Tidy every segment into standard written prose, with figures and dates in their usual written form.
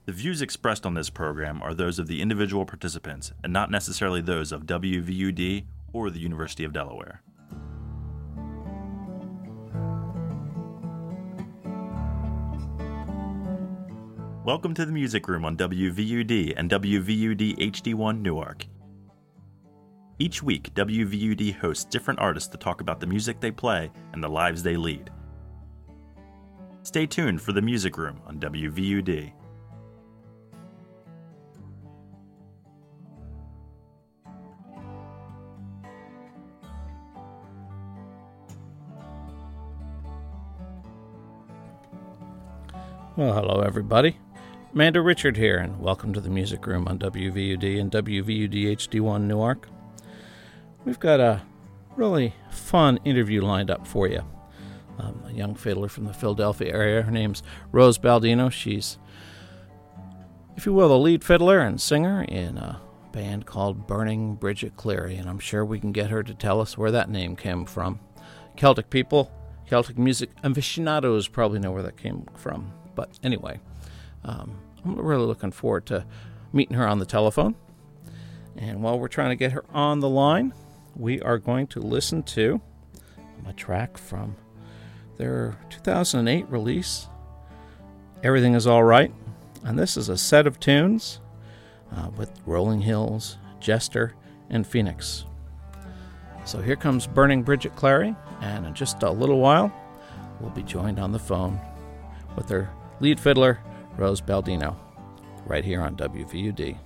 The views expressed on this program are those of the individual participants and not necessarily those of WVUD or the University of Delaware. Welcome to the Music Room on WVUD and WVUD HD1 Newark. Each week, WVUD hosts different artists to talk about the music they play and the lives they lead. Stay tuned for the Music Room on WVUD. Well, hello everybody. Amanda Richard here, and welcome to the Music Room on WVUD and WVUD HD1 Newark. We've got a really fun interview lined up for you. A young fiddler from the Philadelphia area. Her name's Rose Baldino. She's, if you will, the lead fiddler and singer in a band called Burning Bridget Cleary, and I'm sure we can get her to tell us where that name came from. Celtic people, Celtic music aficionados probably know where that came from. But anyway, I'm really looking forward to meeting her on the telephone. And while we're trying to get her on the line, we are going to listen to a track from their 2008 release, Everything Is All Right. And this is a set of tunes with Rolling Hills, Jester, and Phoenix. So here comes Burning Bridget Cleary, and in just a little while, we'll be joined on the phone with her lead fiddler, Rose Baldino, right here on WVUD.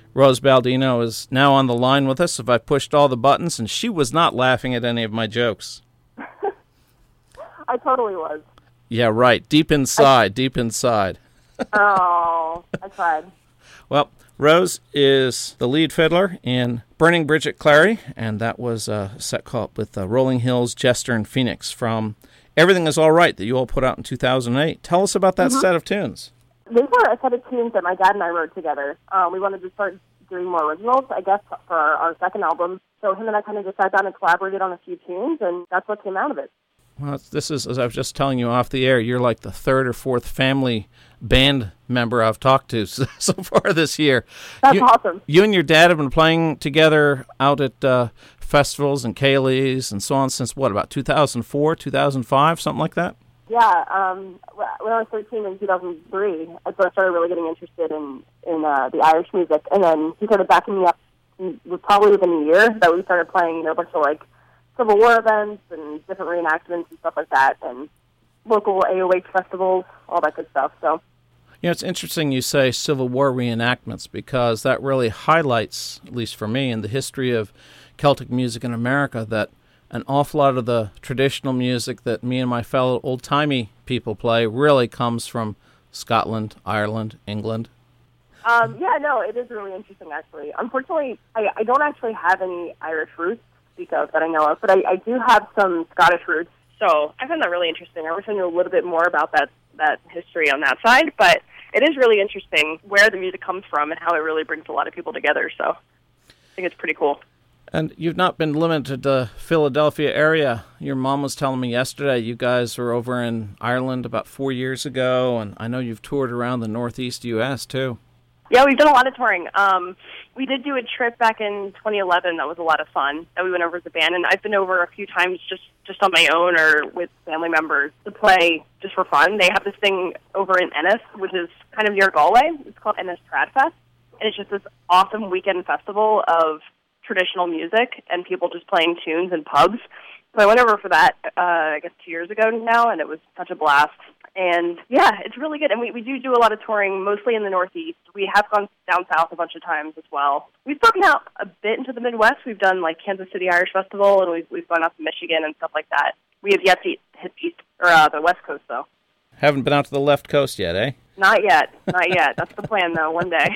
Rose Baldino is now on the line with us. If I pushed all the buttons, and she was not laughing at any of my jokes. I totally was. Yeah, right. Deep inside. Oh, I tried. Well, Rose is the lead fiddler in Burning Bridget Clary, and that was a set called with Rolling Hills, Jester, and Phoenix from Everything Is All Right that you all put out in 2008. Tell us about that set of tunes. These were a set of tunes that my dad and I wrote together. We wanted to start doing more originals, I guess, for our second album. So him and I kind of just sat down and collaborated on a few tunes, and that's what came out of it. Well, this is, as I was just telling you off the air, you're like the third or fourth family band member I've talked to so far this year. That's awesome. You and your dad have been playing together out at festivals and Kaylee's and so on since, what, about 2004, 2005, something like that? Yeah, when I was 13 in 2003, I started really getting interested in the Irish music, and then he started backing me up probably within a year that we started playing a bunch of like Civil War events and different reenactments and stuff like that, and local AOH festivals, all that good stuff. So, it's interesting you say Civil War reenactments because that really highlights, at least for me, in the history of Celtic music in America, that an awful lot of the traditional music that me and my fellow old-timey people play really comes from Scotland, Ireland, England. It is really interesting, actually. Unfortunately, I don't actually have any Irish roots to speak of that I know of, but I do have some Scottish roots, so I find that really interesting. I wish I knew a little bit more about that history on that side, but it is really interesting where the music comes from and how it really brings a lot of people together, so I think it's pretty cool. And you've not been limited to the Philadelphia area. Your mom was telling me yesterday you guys were over in Ireland about 4 years ago, and I know you've toured around the Northeast U.S., too. Yeah, we've done a lot of touring. We did do a trip back in 2011 that was a lot of fun, that we went over as a band, and I've been over a few times just on my own or with family members to play just for fun. They have this thing over in Ennis, which is kind of near Galway. It's called Ennis Tradfest, and it's just this awesome weekend festival of traditional music and people just playing tunes in pubs. So I went over for that, I guess 2 years ago now, and it was such a blast. And yeah, it's really good. And we do a lot of touring, mostly in the Northeast. We have gone down south a bunch of times as well. We've broken out a bit into the Midwest. We've done like Kansas City Irish Festival, and we've gone up to Michigan and stuff like that. We have yet to hit the West Coast, though. Haven't been out to the left coast yet, eh? Not yet. That's the plan, though, one day.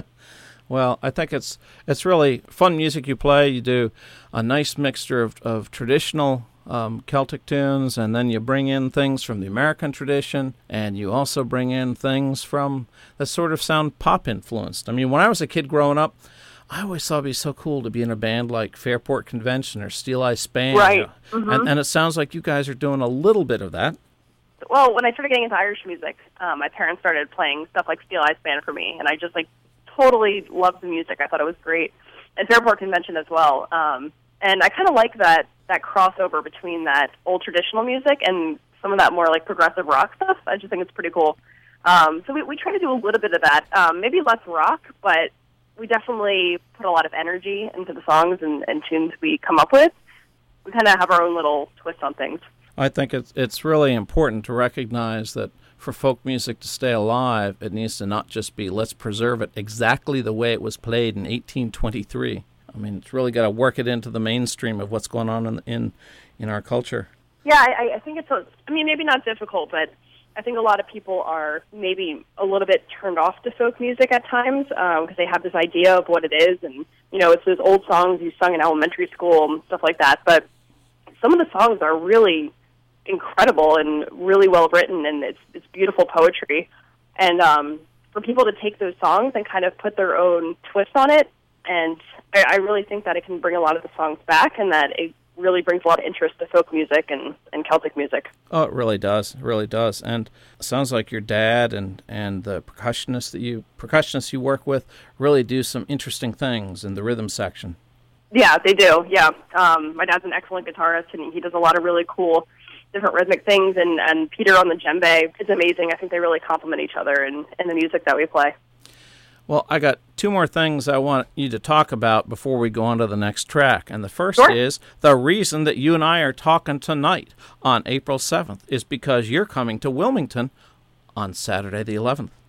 Well, I think it's really fun music you play. You do a nice mixture of traditional Celtic tunes, and then you bring in things from the American tradition, and you also bring in things from that sort of sound pop influenced. I mean, when I was a kid growing up, I always thought it'd be so cool to be in a band like Fairport Convention or Steel Eye Span. Right. Mm-hmm. And it sounds like you guys are doing a little bit of that. Well, when I started getting into Irish music, my parents started playing stuff like Steel Eye Span for me, and I just totally loved the music. I thought it was great. And Fairport Convention as well. And I kind of like that crossover between that old traditional music and some of that more progressive rock stuff. I just think it's pretty cool. So we try to do a little bit of that. Maybe less rock, but we definitely put a lot of energy into the songs and tunes we come up with. We kind of have our own little twist on things. I think it's really important to recognize that for folk music to stay alive, it needs to not just be, let's preserve it exactly the way it was played in 1823. I mean, it's really got to work it into the mainstream of what's going on in our culture. Yeah, I think it's, maybe not difficult, but I think a lot of people are maybe a little bit turned off to folk music at times because they have this idea of what it is, and, it's those old songs you sung in elementary school and stuff like that, but some of the songs are really incredible and really well written, and it's beautiful poetry. And for people to take those songs and kind of put their own twist on it, and I really think that it can bring a lot of the songs back, and that it really brings a lot of interest to folk music and Celtic music. Oh, it really does. It really does. And it sounds like your dad and the percussionists you work with really do some interesting things in the rhythm section. Yeah, they do. Yeah. My dad's an excellent guitarist, and he does a lot of really cool different rhythmic things, and Peter on the djembe is amazing. I think they really complement each other in the music that we play. Well, I got two more things I want you to talk about before we go on to the next track. And the first is the reason that you and I are talking tonight on April 7th is because you're coming to Wilmington on Saturday the 11th.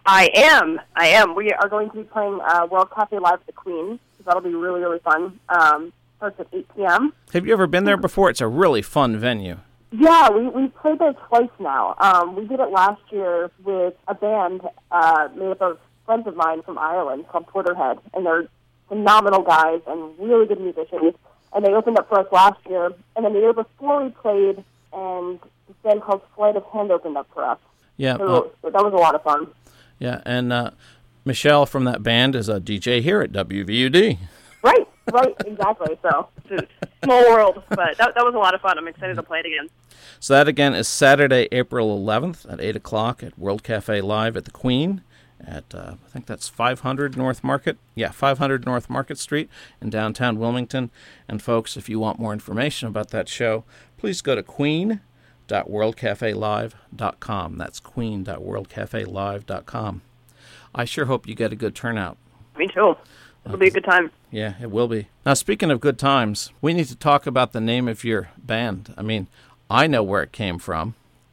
I am. We are going to be playing World Cafe Live at the Queen. So that'll be really, really fun. Starts at 8 p.m. Have you ever been there before? It's a really fun venue. Yeah, we've played there twice now. We did it last year with a band made up of friends of mine from Ireland called Porterhead, and they're phenomenal guys and really good musicians. And they opened up for us last year. And then the year before we played, and this band called Sleight of Hand opened up for us. Yeah. So that was a lot of fun. Yeah, and Michelle from that band is a DJ here at WVUD. Right, exactly. So it's a small world, but that was a lot of fun. I'm excited to play it again. So that, again, is Saturday, April 11th at 8 o'clock at World Cafe Live at the Queen at, I think that's 500 North Market. Yeah, 500 North Market Street in downtown Wilmington. And, folks, if you want more information about that show, please go to queen.worldcafelive.com. That's queen.worldcafelive.com. I sure hope you get a good turnout. Me too. It'll be a good time. Yeah, it will be. Now, speaking of good times, we need to talk about the name of your band. I mean, I know where it came from,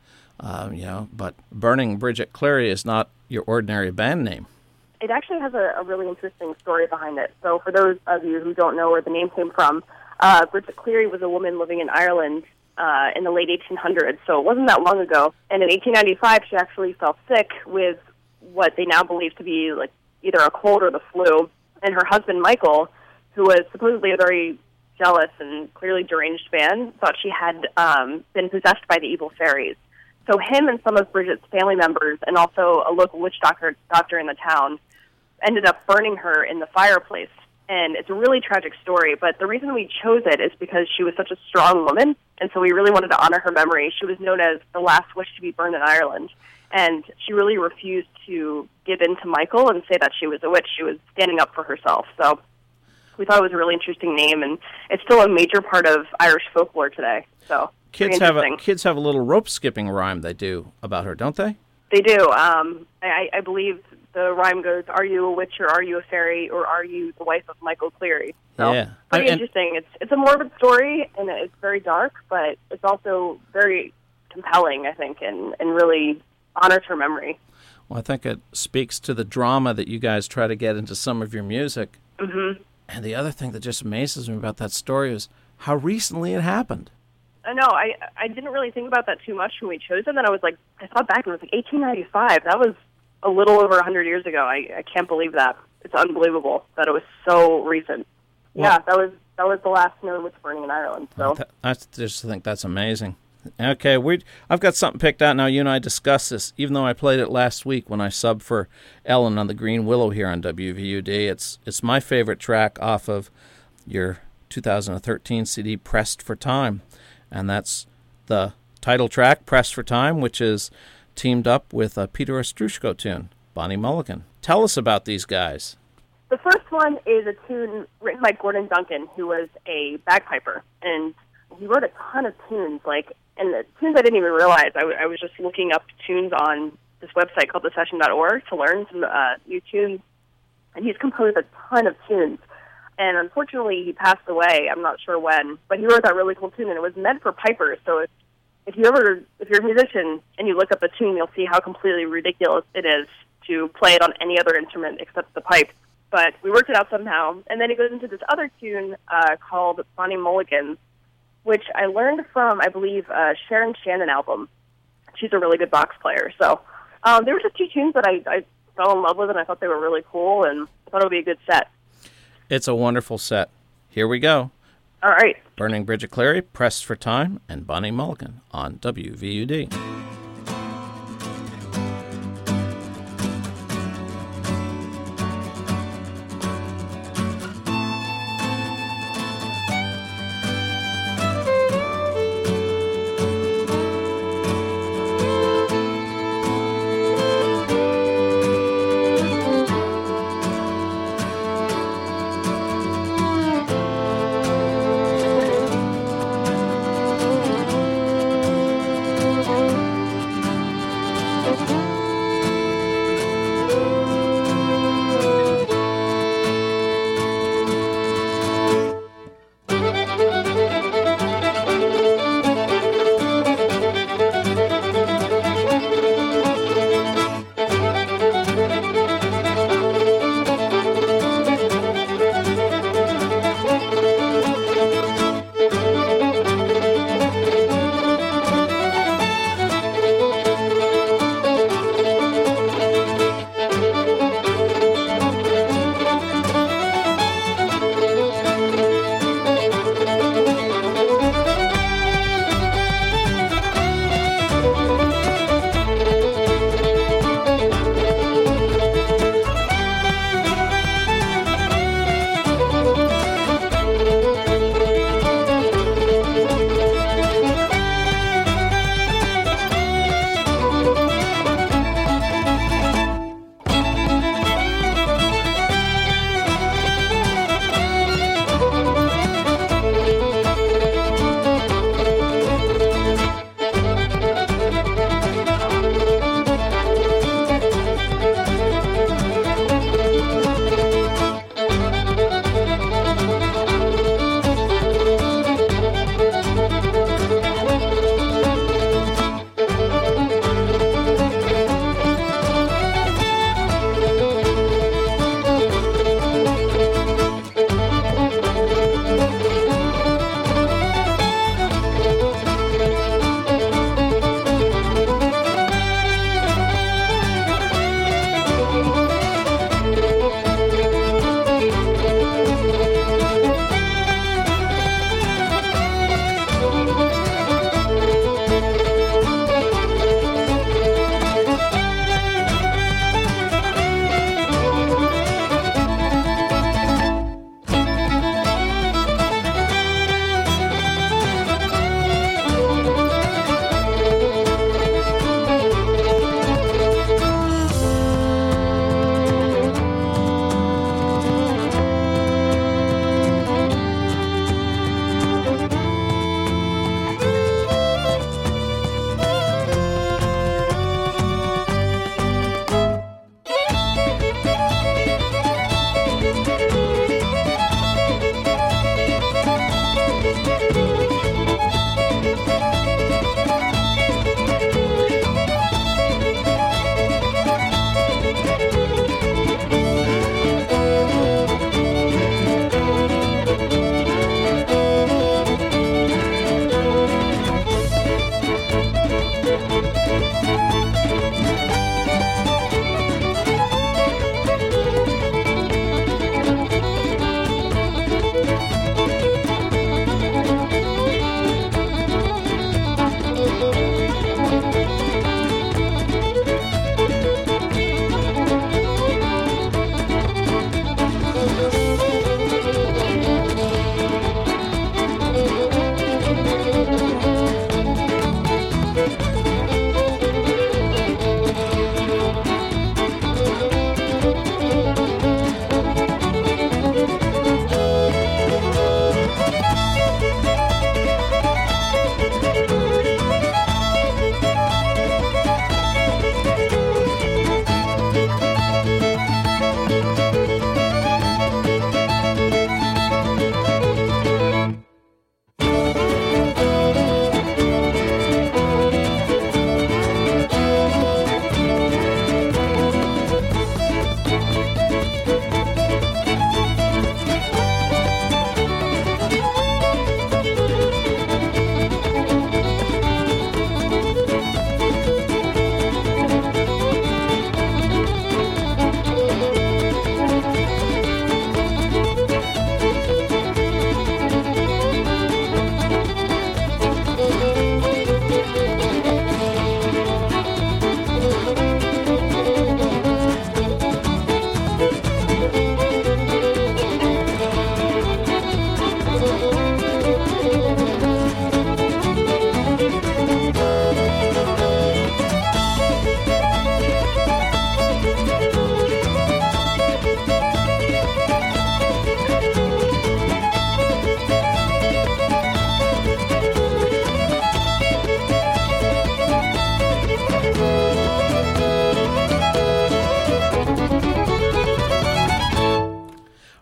but Burning Bridget Cleary is not your ordinary band name. It actually has a really interesting story behind it. So for those of you who don't know where the name came from, Bridget Cleary was a woman living in Ireland in the late 1800s, so it wasn't that long ago. And in 1895, she actually fell sick with what they now believe to be like either a cold or the flu. And her husband, Michael, who was supposedly a very jealous and clearly deranged man, thought she had been possessed by the evil fairies. So him and some of Bridget's family members and also a local witch doctor in the town ended up burning her in the fireplace. And it's a really tragic story, but the reason we chose it is because she was such a strong woman, and so we really wanted to honor her memory. She was known as the last witch to be burned in Ireland, and she really refused to give in to Michael and say that she was a witch. She was standing up for herself. So we thought it was a really interesting name, and it's still a major part of Irish folklore today. So kids have a little rope skipping rhyme they do about her, don't they? They do. I believe the rhyme goes, "Are you a witch or are you a fairy or are you the wife of Michael Cleary?" So, yeah, pretty interesting. It's a morbid story and it's very dark, but it's also very compelling, I think, and really honors her memory. Well, I think it speaks to the drama that you guys try to get into some of your music. Mm-hmm. And the other thing that just amazes me about that story is how recently it happened. I know. I didn't really think about that too much when we chose it. And then I thought back and it was like 1895. That was a little over 100 years ago. I can't believe that. It's unbelievable that it was so recent. Well, yeah, that was the last known witch burning in Ireland. So I just think that's amazing. Okay, I've got something picked out now. You and I discussed this, even though I played it last week when I subbed for Ellen on the Green Willow here on WVUD. It's my favorite track off of your 2013 CD, Pressed for Time. And that's the title track, Pressed for Time, which is teamed up with a Peter Ostroushko tune, Bonnie Mulligan. Tell us about these guys. The first one is a tune written by Gordon Duncan, who was a bagpiper. And he wrote a ton of tunes, and the tunes I didn't even realize. I was just looking up tunes on this website called thesession.org to learn some new tunes. And he's composed a ton of tunes. And unfortunately, he passed away. I'm not sure when. But he wrote that really cool tune, and it was meant for pipers. So if you're a musician and you look up the tune, you'll see how completely ridiculous it is to play it on any other instrument except the pipe. But we worked it out somehow. And then he goes into this other tune called Bonnie Mulligan, which I learned from, I believe, Sharon Shannon album. She's a really good box player. So there were just two tunes that I fell in love with, and I thought they were really cool, and I thought it would be a good set. It's a wonderful set. Here we go. All right. Burning Bridget Cleary, Pressed for Time, and Bonnie Mulligan on WVUD.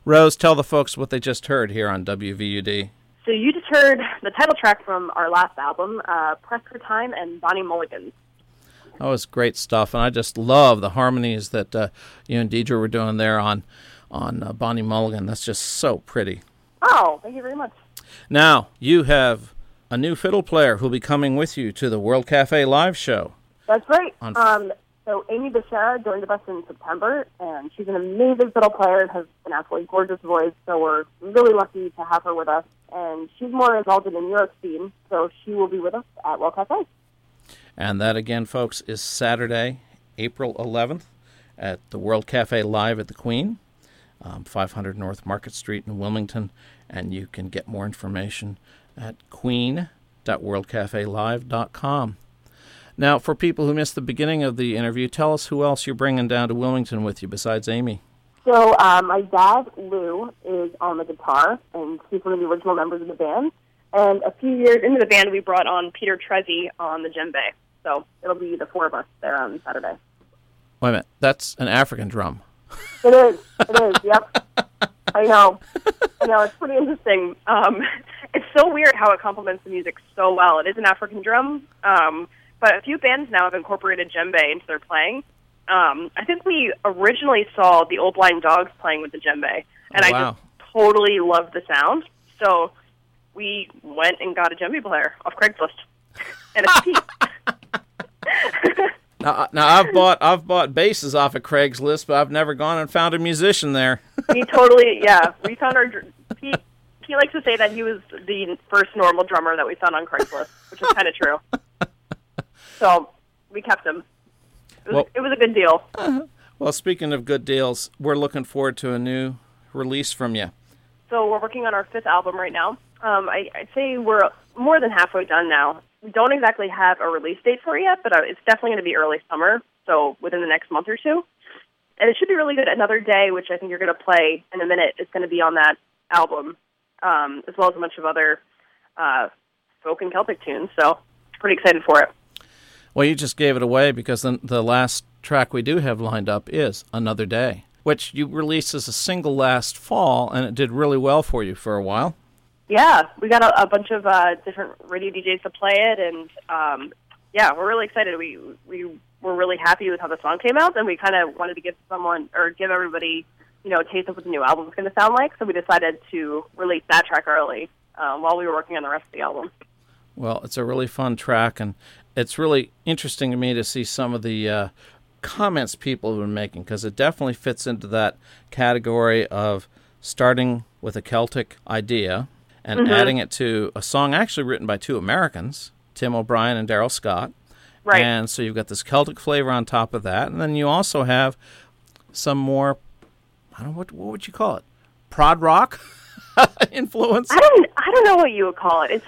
Rose, tell the folks what they just heard here on WVUD. So you just heard the title track from our last album, Press for Time and Bonnie Mulligan. That was great stuff, and I just love the harmonies that you and Deidre were doing there on Bonnie Mulligan. That's just so pretty. Oh, thank you very much. Now, you have a new fiddle player who'll be coming with you to the World Cafe live show. That's right. So Amy Beshara joined us in September, and she's an amazing fiddle player and has an absolutely gorgeous voice, so we're really lucky to have her with us. And she's more involved in the New York scene, so she will be with us at World Cafe. And that, again, folks, is Saturday, April 11th at the World Cafe Live at the Queen, 500 North Market Street in Wilmington. And you can get more information at queen.worldcafelive.com. Now, for people who missed the beginning of the interview, tell us who else you're bringing down to Wilmington with you besides Amy. So my dad, Lou, is on the guitar, and he's one of the original members of the band. And a few years into the band, we brought on Peter Trezzi on the djembe. So it'll be the four of us there on Saturday. Wait a minute. That's an African drum. It is, yep. I know, it's pretty interesting. It's so weird how it complements the music so well. It is an African drum, but a few bands now have incorporated djembe into their playing. I think we originally saw the Old Blind Dogs playing with the djembe, and I just totally loved the sound. So we went and got a djembe player off Craigslist, and it's Pete. Now I've bought basses off of Craigslist, but I've never gone and found a musician there. We found our Pete. He likes to say that he was the first normal drummer that we found on Craigslist, which is kind of true. So we kept him. It was a good deal. Well, speaking of good deals, we're looking forward to a new release from you. So we're working on our 5th album right now. I'd say we're more than halfway done now. We don't exactly have a release date for it yet, but it's definitely going to be early summer, so within the next month or two. And it should be really good. Another Day, which I think you're going to play in a minute, is going to be on that album, as well as a bunch of other folk and Celtic tunes. So pretty excited for it. Well, you just gave it away because the last track we do have lined up is Another Day, which you released as a single last fall, and it did really well for you for a while. Yeah, we got a bunch of different radio DJs to play it, and we're really excited. We were really happy with how the song came out, and we kind of wanted to give everybody, a taste of what the new album is going to sound like. So we decided to release that track early while we were working on the rest of the album. Well, it's a really fun track, and it's really interesting to me to see some of the comments people have been making, because it definitely fits into that category of starting with a Celtic idea and adding it to a song actually written by two Americans, Tim O'Brien and Daryl Scott. Right. And so you've got this Celtic flavor on top of that, and then you also have some more, I don't know, what would you call it? Prod rock influence? I don't know what you would call it.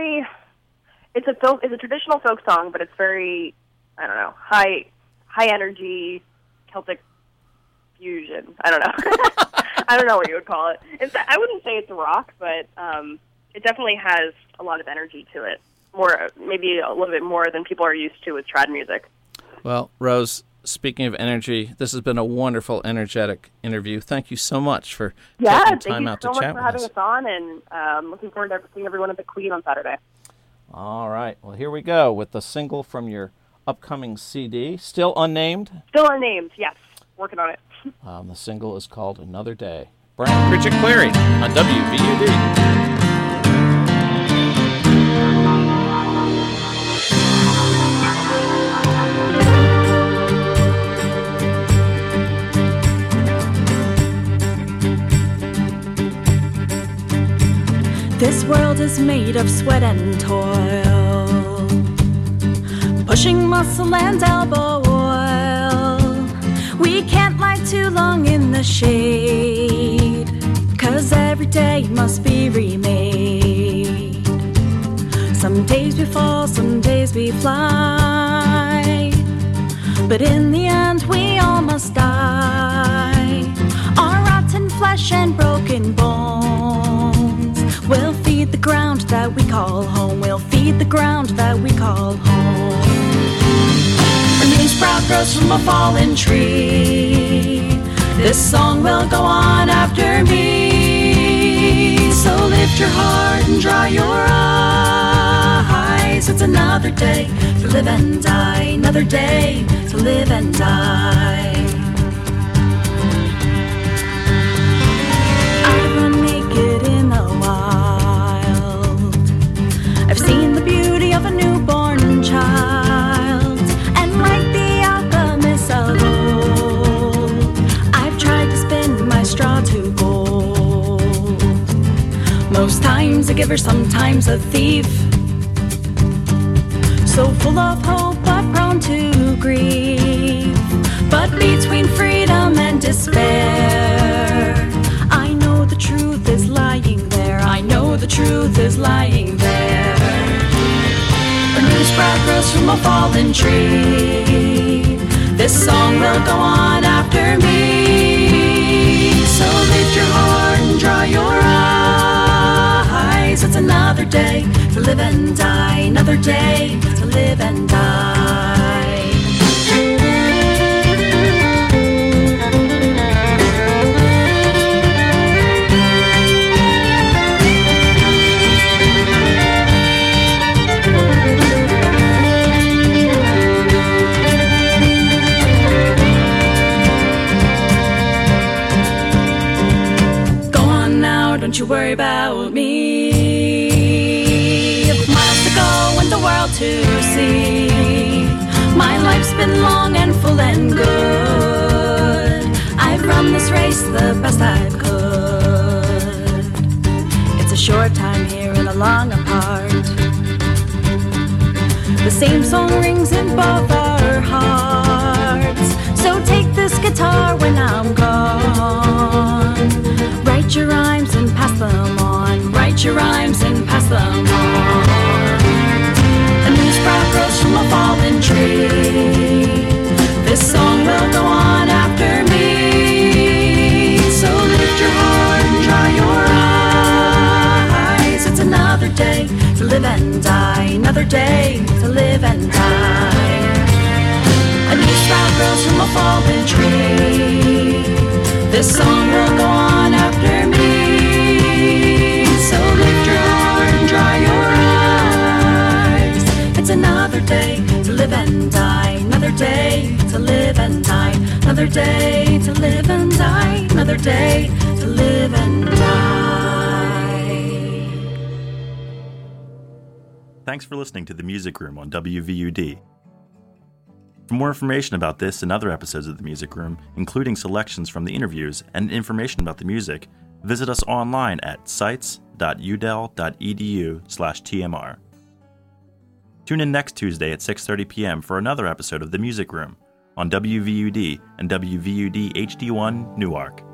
It's a traditional folk song, but it's very, I don't know, high energy Celtic fusion. I don't know. I don't know what you would call it. I wouldn't say it's rock, but it definitely has a lot of energy to it. Maybe a little bit more than people are used to with trad music. Well, Rose, speaking of energy, this has been a wonderful, energetic interview. Thank you so much for taking time out to chat with us. Thank you so much for having us on, and I'm looking forward to seeing everyone at the Queen on Saturday. All right. Well, here we go with the single from your upcoming CD. Still unnamed? Still unnamed, yes. Working on it. The single is called Another Day. Brian Pritchett Cleary on WVUD. This world is made of sweat and toil, pushing muscle and elbow oil. We can't lie too long in the shade, 'cause every day must be remade. Some days we fall, some days we fly, but in the end we all must die. Our rotten flesh and broken bones will feed the ground that we call home. We'll feed the ground that we call home. A new sprout grows from a fallen tree. This song will go on after after me. So lift your heart and dry your eyes. It's another day to live and die, another day to live and die. I've run naked in the wild. I've seen the beauty of a newborn child, and like the alchemists of old, I've tried to spin my straw to gold. Most times a giver, sometimes a thief, so full of hope but prone to grief. But between freedom and despair, I know the truth is lying there. I know the truth is lying there. A new sprout grows from a fallen tree. This song will go on after me. So lift your heart and dry your eyes. It's another day to live and die, another day to live and die. Go on now, don't you worry about me. Miles to go and the world to see. My life's been long and full and good. I've run this race the best I could. It's a short time here and a long apart. The same song rings in both our hearts. So take this guitar when I'm gone. Write your rhymes and pass them on. Write your rhymes and pass them on. A new sprout grows from a fallen tree. This song will go on after me. So lift your heart and dry your eyes. It's another day to live and die, another day to live and die. A new sprout grows from a fallen tree. This song will go on after me. So lift your heart and dry your eyes. It's another day to live and die, another day to live and die, another day to live and die, another day to live and die. Thanks for listening to The Music Room on WVUD. For more information about this and other episodes of The Music Room, including selections from the interviews and information about the music, visit us online at sites.udel.edu/TMR. Tune in next Tuesday at 6:30 p.m. for another episode of The Music Room on WVUD and WVUD HD1 Newark.